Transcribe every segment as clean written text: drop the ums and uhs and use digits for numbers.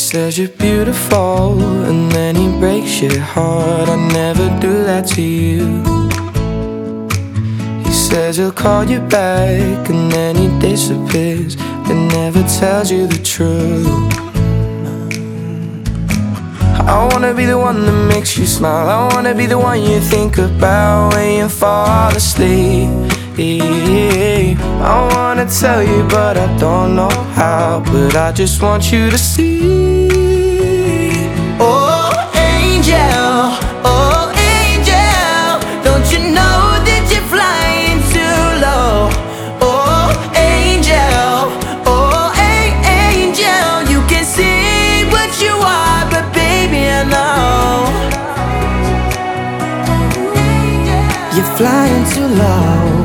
says you're beautiful, and then he breaks your heart. I never do that to you. He says he'll call you back, and then he disappears and never tells you the truth. I wanna be the one that makes you smile. I wanna be the one you think about when you fall asleep. I wanna tell you but I don't know how, but I just want you to see. Oh angel, oh angel, don't you know that you're flying too low? Oh angel, oh angel, you can see what you are, but baby I know you're flying too low.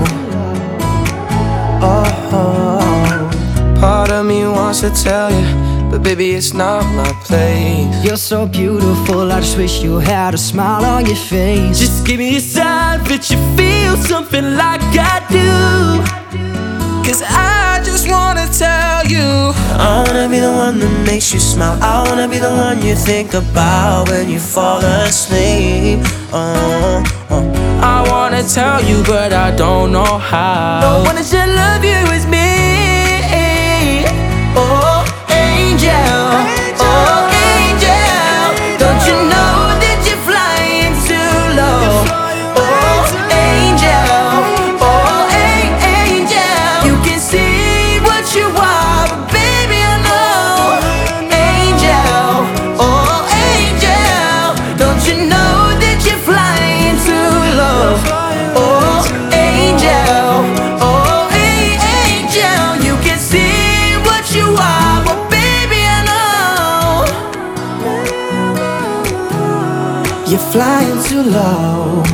Part of me wants to tell you, but baby it's not my place. You're so beautiful, I just wish you had a smile on your face. Just give me a sign that you feel something like I do, 'cause I just wanna tell you, I wanna be the one that makes you smile. I wanna be the one you think about when you fall asleep. I wanna tell you but I don't know how. The one that should love you is me. Oh angel, oh angel, don't you know that you're flying too low? Oh angel, oh angel, you can see what you are, but baby I know. Angel, oh angel, don't you know that you're flying too low? Oh angel, oh angel, you can see what you are, but baby I know you're flying too low.